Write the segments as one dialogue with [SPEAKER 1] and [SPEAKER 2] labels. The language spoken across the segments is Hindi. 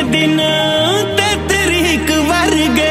[SPEAKER 1] दिन ते तरीक वर्गे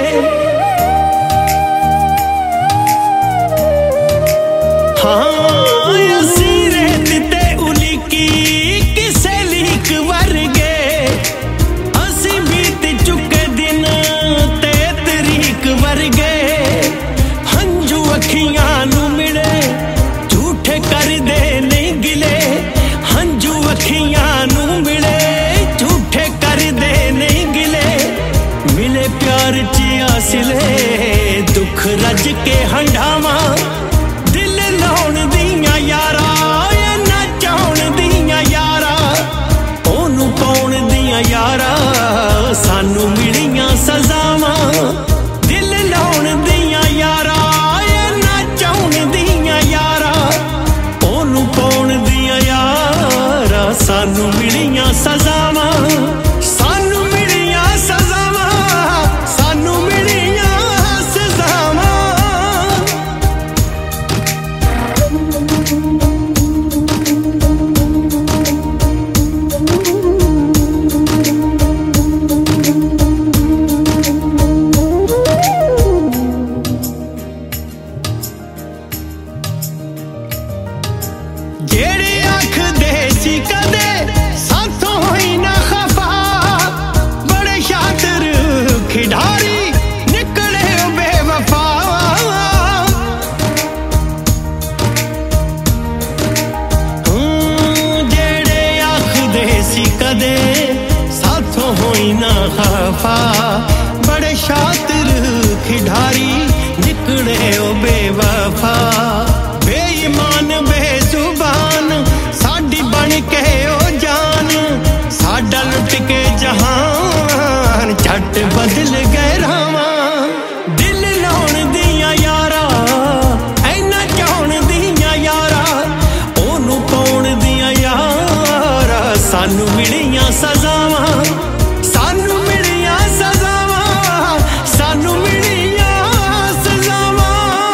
[SPEAKER 1] हाँ असी रेत ते उलिकी किसे लीक वर्गे असी बीत चुके दिन ते तरीक वर्गे हंजू अखियां नू मिले झूठे कर दे नहीं गिले हंजू अखियां नू मिले झूठे कर दे नहीं गिले मिले प्यार च आसिले दुख रज के हंडावा दिल लाउण दियां यारा ना चाउण दियां यारा ओनू पाउण दियां यारा सानू मिलियां सजावां दिल लाउण दियां यारा ना चाउण दियां यारा ओनू पाउण दियां यारा सानू मिलियां सजावां सानू मिलियां सजावां सानू मिलियां सजावां जेड़े आखदे सी कदे साथों होई ना खफा बड़े शातिर खिडारी निकले बेवफा जेड़े आखदे सी कदे साथों होई ना खफा बड़े शातिर खिडारी निकले बेवफा बेईमान बेजुबान साडी बन के ओ जान साडा लुट के जहान झट बदल गए रावां दिल लाउण दियां यारा ऐना चाउण दियां यारा ओनू पाउण दियां यारा सानू मिलियां सजावां सानू मिलियां सजावां सानू मिलियां सजावां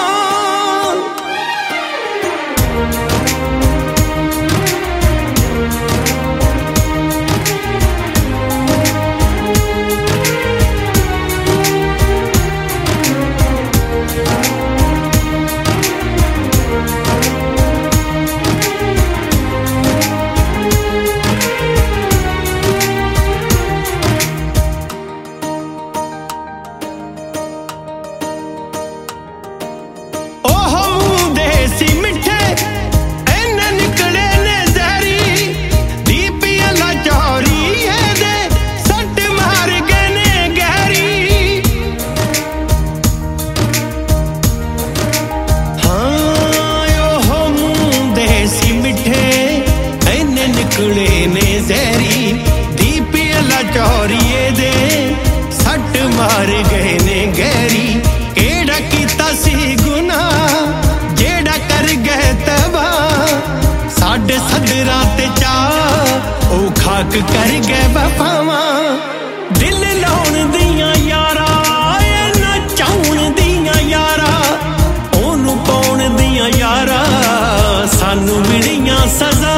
[SPEAKER 1] निकले ने जहरी दीपी अला चौरिए दे सट मार गए ने गहरी केड़ा कीता सी गुनाह जेड़ा कर गए तबाह साडे सदरां ते चा ओ खाक कर गए वफावां दिल लाउण दियां यारा ना चाउण दियां यारा ओनू पाउण दियां यारा सानू मिलियां सजा